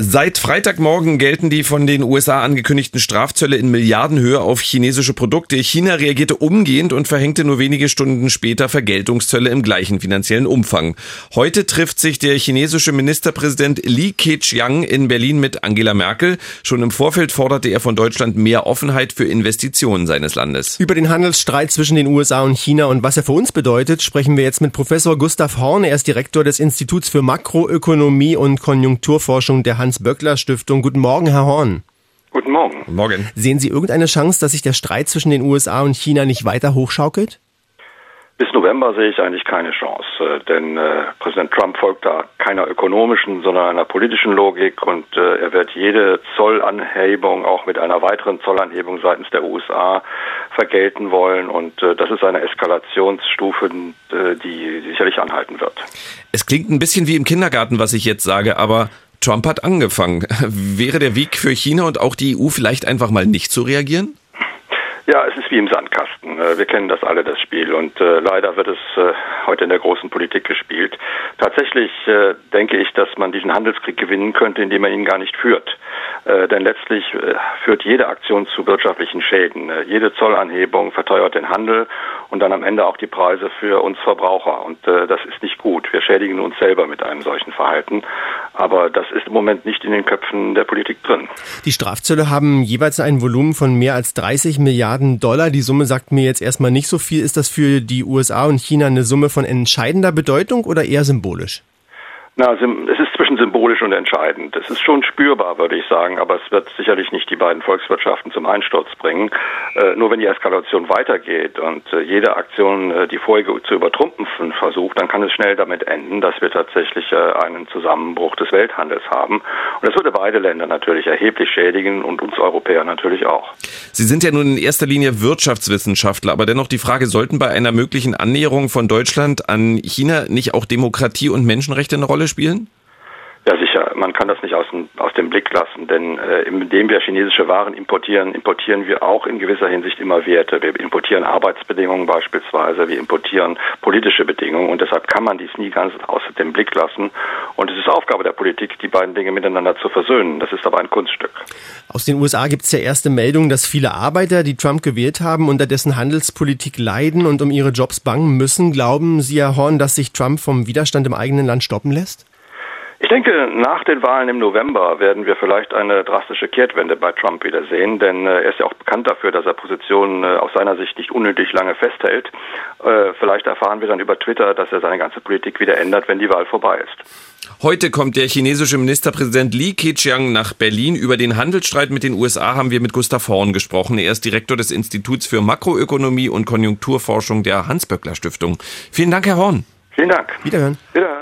Seit Freitagmorgen gelten die von den USA angekündigten Strafzölle in Milliardenhöhe auf chinesische Produkte. China reagierte umgehend und verhängte nur wenige Stunden später Vergeltungszölle im gleichen finanziellen Umfang. Heute trifft sich der chinesische Ministerpräsident Li Keqiang in Berlin mit Angela Merkel. Schon im Vorfeld forderte er von Deutschland mehr Offenheit für Investitionen seines Landes. Über den Handelsstreit zwischen den USA und China und was er für uns bedeutet, sprechen wir jetzt mit Professor Gustav Horn. Er ist Direktor des Instituts für Makroökonomie und Konjunkturforschung der Hans-Böckler-Stiftung. Guten Morgen, Herr Horn. Guten Morgen. Morgen. Sehen Sie irgendeine Chance, dass sich der Streit zwischen den USA und China nicht weiter hochschaukelt? Bis November sehe ich eigentlich keine Chance, denn Präsident Trump folgt da keiner ökonomischen, sondern einer politischen Logik und er wird jede Zollanhebung auch mit einer weiteren Zollanhebung seitens der USA vergelten wollen und das ist eine Eskalationsstufe, die sicherlich anhalten wird. Es klingt ein bisschen wie im Kindergarten, was ich jetzt sage, aber Trump hat angefangen. Wäre der Weg für China und auch die EU vielleicht einfach mal nicht zu reagieren? Ja, es ist wie im Sandkasten. Wir kennen das alle, das Spiel. Und leider wird es heute in der großen Politik gespielt. Tatsächlich denke ich, dass man diesen Handelskrieg gewinnen könnte, indem man ihn gar nicht führt. Denn letztlich führt jede Aktion zu wirtschaftlichen Schäden. Jede Zollanhebung verteuert den Handel und dann am Ende auch die Preise für uns Verbraucher. Und das ist nicht gut. Wir schädigen uns selber mit einem solchen Verhalten. Aber das ist im Moment nicht in den Köpfen der Politik drin. Die Strafzölle haben jeweils ein Volumen von mehr als 30 Milliarden Dollar. Die Summe sagt mir jetzt erstmal nicht so viel. Ist das für die USA und China eine Summe von entscheidender Bedeutung oder eher symbolisch? Na, es ist zwischen symbolisch und entscheidend. Es ist schon spürbar, würde ich sagen, aber es wird sicherlich nicht die beiden Volkswirtschaften zum Einsturz bringen. Nur wenn die Eskalation weitergeht und jede Aktion die Folge zu übertrumpfen versucht, dann kann es schnell damit enden, dass wir tatsächlich einen Zusammenbruch des Welthandels haben. Und das würde beide Länder natürlich erheblich schädigen und uns Europäer natürlich auch. Sie sind ja nun in erster Linie Wirtschaftswissenschaftler, aber dennoch die Frage, sollten bei einer möglichen Annäherung von Deutschland an China nicht auch Demokratie und Menschenrechte eine Rolle spielen? Ja, sicher. Man kann das nicht aus dem Blick lassen, denn indem wir chinesische Waren importieren wir auch in gewisser Hinsicht immer Werte. Wir importieren Arbeitsbedingungen beispielsweise, wir importieren politische Bedingungen und deshalb kann man dies nie ganz aus dem Blick lassen. Und es ist Aufgabe der Politik, die beiden Dinge miteinander zu versöhnen. Das ist aber ein Kunststück. Aus den USA gibt es ja erste Meldungen, dass viele Arbeiter, die Trump gewählt haben, unter dessen Handelspolitik leiden und um ihre Jobs bangen müssen. Glauben Sie, Herr Horn, dass sich Trump vom Widerstand im eigenen Land stoppen lässt? Ich denke, nach den Wahlen im November werden wir vielleicht eine drastische Kehrtwende bei Trump wiedersehen, denn er ist ja auch bekannt dafür, dass er Positionen aus seiner Sicht nicht unnötig lange festhält. Vielleicht erfahren wir dann über Twitter, dass er seine ganze Politik wieder ändert, wenn die Wahl vorbei ist. Heute kommt der chinesische Ministerpräsident Li Keqiang nach Berlin. Über den Handelsstreit mit den USA haben wir mit Gustav Horn gesprochen. Er ist Direktor des Instituts für Makroökonomie und Konjunkturforschung der Hans-Böckler-Stiftung. Vielen Dank, Herr Horn. Vielen Dank. Wiederhören.